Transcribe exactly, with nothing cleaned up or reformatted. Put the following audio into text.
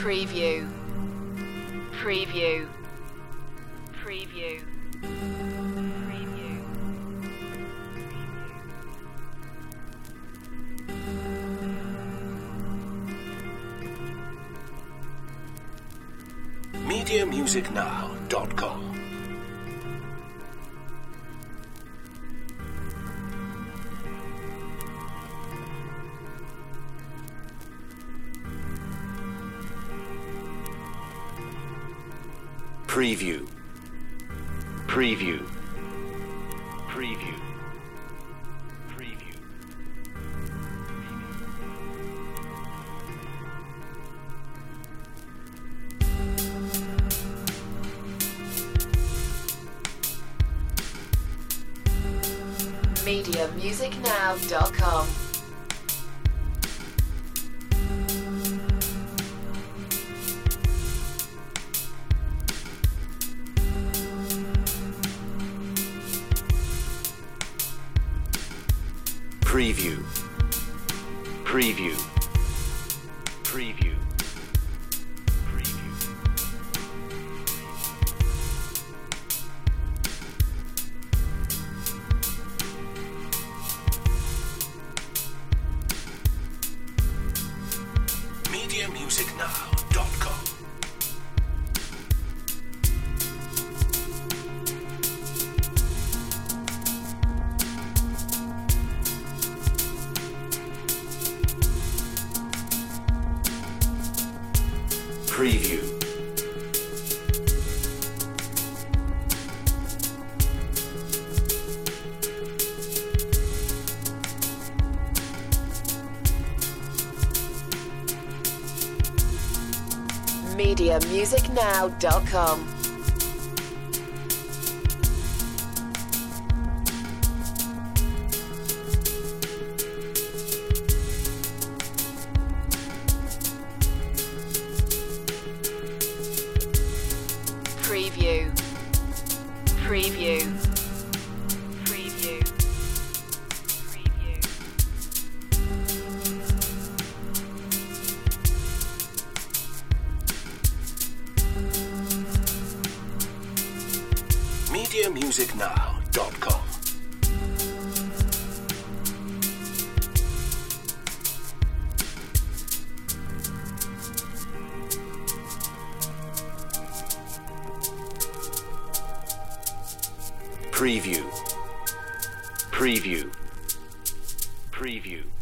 Preview. Preview. Preview. Preview. media music now dot com. Preview. Preview. Preview. Preview. media music now dot com. Preview. Preview. Preview. Preview. media music now dot com. Preview. media music now dot com. Preview. Preview. Preview. Preview. media music now dot com. Preview. Preview. Preview.